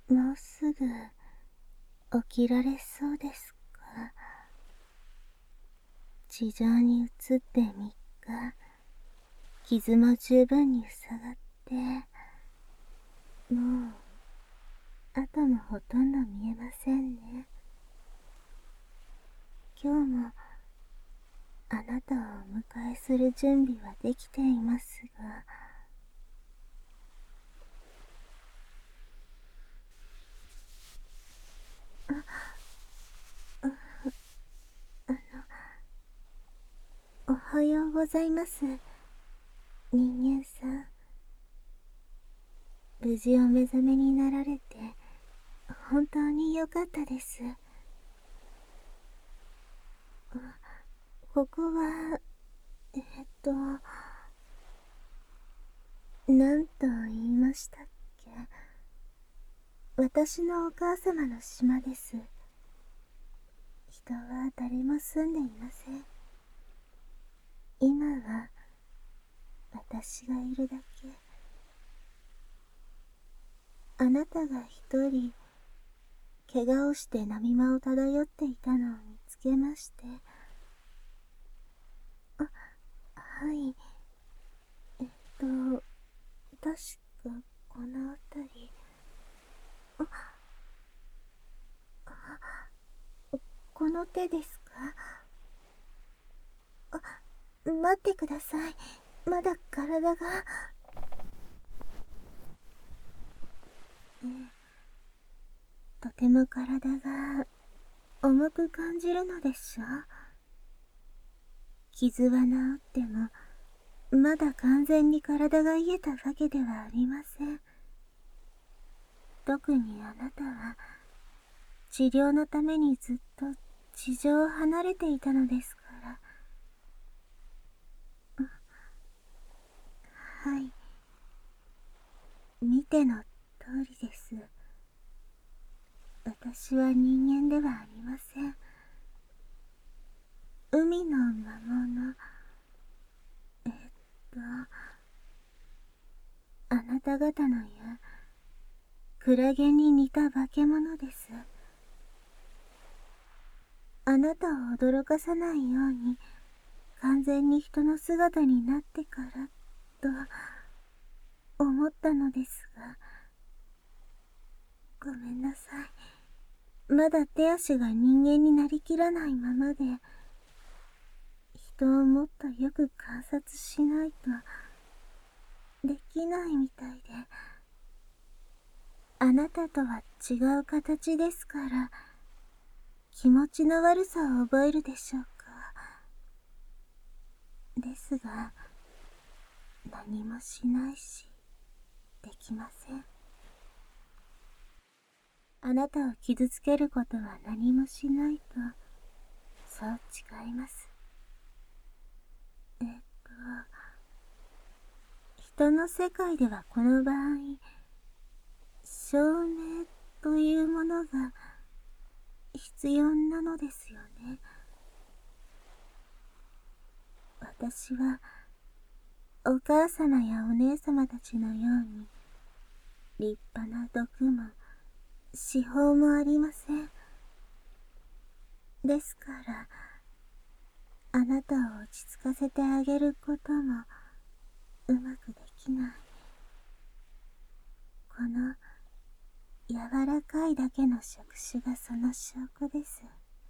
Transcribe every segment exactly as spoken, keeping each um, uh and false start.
もうすぐ起きられそうですか？地上に移ってみっか、傷も十分に塞がって、もう跡もほとんど見えませんね。今日もあなたをお迎えする準備はできていますが、おはようございます、人間さん。無事お目覚めになられて本当によかったです。ここはえっと何と言いましたっけ。私のお母様の島です。人は誰も住んでいません。今は私がいるだけ。あなたが一人怪我をして波間を漂っていたのを見つけまして。あ、はい。えっと確かこの辺り。あ、この手ですか？あ、待ってください。まだ体が。えとても体が重く感じるのでしょう。傷は治ってもまだ完全に体が癒えたわけではありません。特にあなたは治療のためにずっと地上を離れていたのですから。はい、見ての通りです。私は人間ではありません。海の魔物。えっとあなた方の言うクラゲに似た化け物です。あなたを驚かさないように完全に人の姿になってからと思ったのですが、ごめんなさい。まだ手足が人間になりきらないままで、人をもっとよく観察しないとできないみたいで。あなたとは違う形ですから、気持ちの悪さを覚えるでしょうか。ですが、何もしないし、できません。あなたを傷つけることは何もしないと、そう誓います。えっと、人の世界ではこの場合、証明というものが必要なのですよね。私はお母様やお姉様たちのように立派な毒も司法もありません。ですからあなたを落ち着かせてあげることもうまくできない。この柔らかいだけの触手がその証拠です。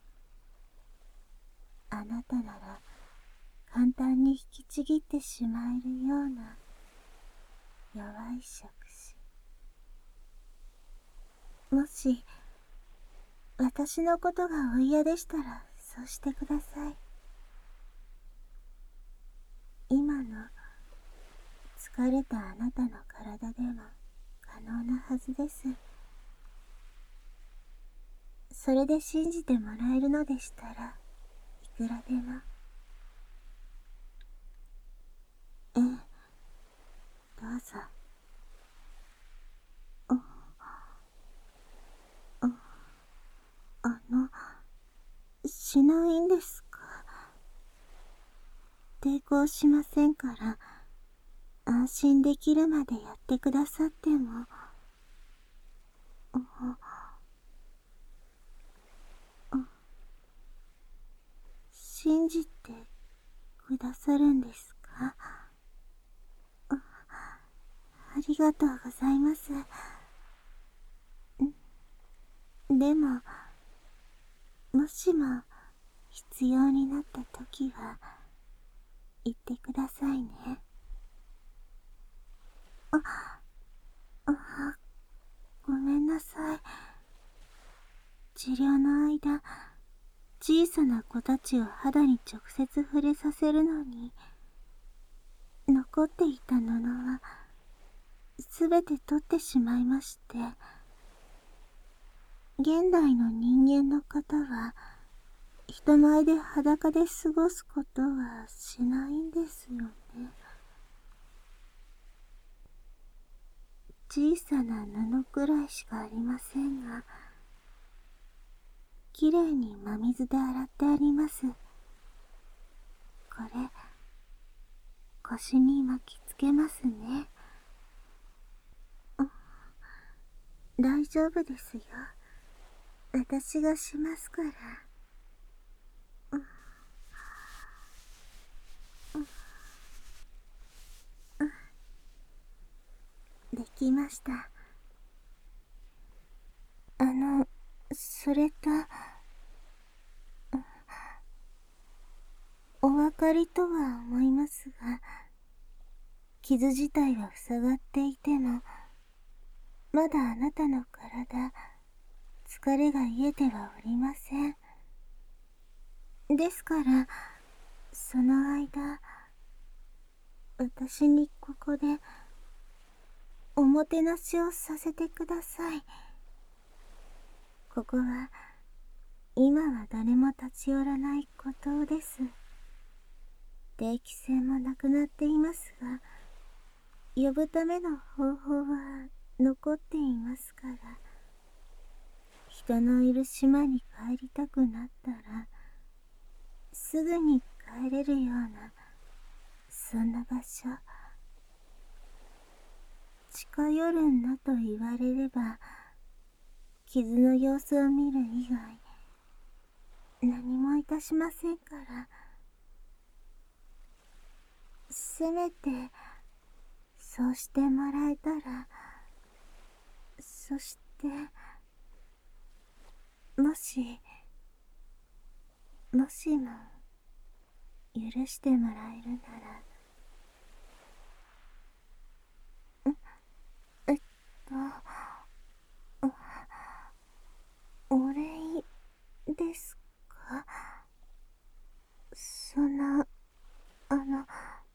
あなたなら簡単に引きちぎってしまえるような弱い触手。もし私のことがお嫌でしたらそうしてください。今の疲れたあなたの体でも可能なはずです。それで信じてもらえるのでしたらいくらでも。ええ、どうぞ。あ、あ、あの、しないんですか？抵抗しませんから、安心できるまでやってくださっても。 じてくださるんですか？あ、ありがとうございます。でも、もしも必要になった時は言ってくださいね。あ、あ、ごめんなさい。治療の間、小さな子たちを肌に直接触れさせるのに、残っていた布はすべて取ってしまいまして、現代の人間の方は人前で裸で過ごすことはしないんですよね。小さな布くらいしかありませんが、きれいに真水で洗ってあります。これ、腰に巻きつけますね。大丈夫ですよ。私がしますから。できました。あの、それと、お分かりとは思いますが、傷自体は塞がっていても、まだあなたの体、疲れが癒えてはおりません。ですから、その間、私にここで、おもてなしをさせてください。ここは、今は誰も立ち寄らない孤島です。定期船もなくなっていますが、呼ぶための方法は残っていますから、人のいる島に帰りたくなったら、すぐに帰れるような、そんな場所。近寄るんだと言われれば、傷の様子を見る以外、何もいたしませんから、せめて、そうしてもらえたら、そして、もし、もしも、許してもらえるなら、えっと、お礼ですか？その、あの、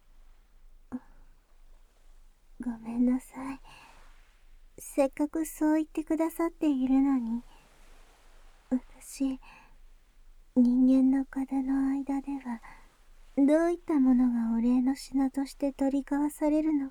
ごめんなさい。せっかくそう言ってくださっているのに、私、人間の方の間では、どういったものがお礼の品として取り交わされるのか、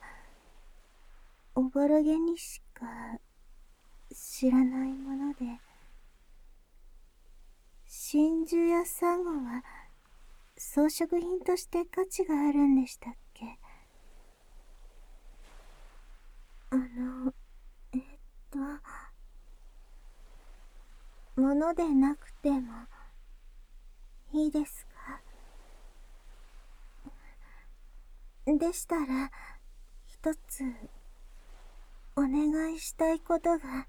おぼろげにしか知らないもので、真珠やサンゴは装飾品として価値があるんでしたっけ？あの、えっと、物でなくてもいいですか？でしたら、一つ、お願いしたいことが。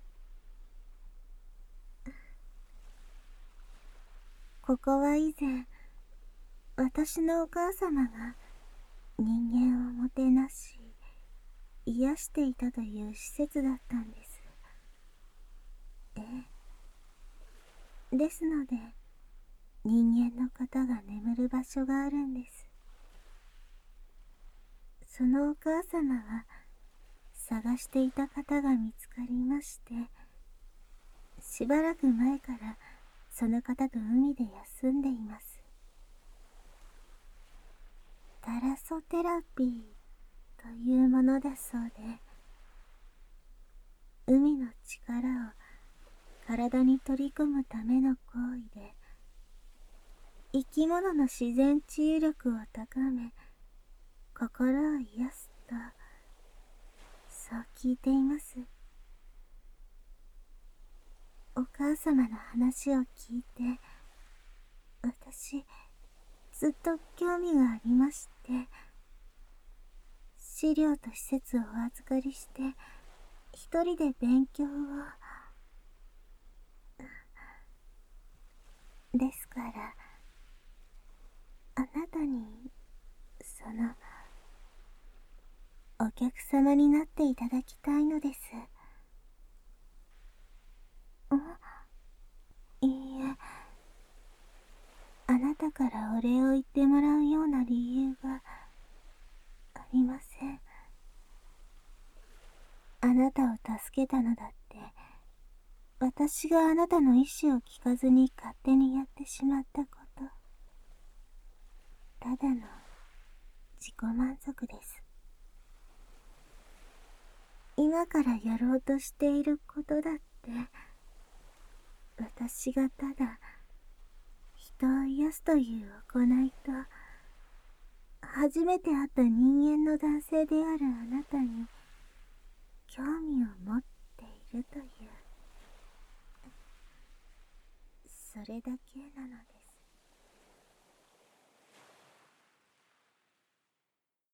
ここは以前、私のお母様が人間をもてなし、癒していたという施設だったんです。ええ。ですので、人間の方が眠る場所があるんです。そのお母様は、探していた方が見つかりまして、しばらく前からその方と海で休んでいます。タラソテラピーというものだそうで、海の力を体に取り込むための行為で、生き物の自然治癒力を高め、心を癒すと、そう聞いています。お母様の話を聞いて、私、 ずっと興味がありまして、資料と施設をお預かりして一人で勉強を。ですからあなたにそのお客様になっていただきたいのです。いいえ、あなたからお礼を言ってもらうような理由がありません。あなたを助けたのだって私があなたの意思を聞かずに勝手にやってしまったこと。ただの自己満足です。今からやろうとしていることだって私がただ人を癒すという行いと初めて会った人間の男性であるあなたに興味を持っているという、それだ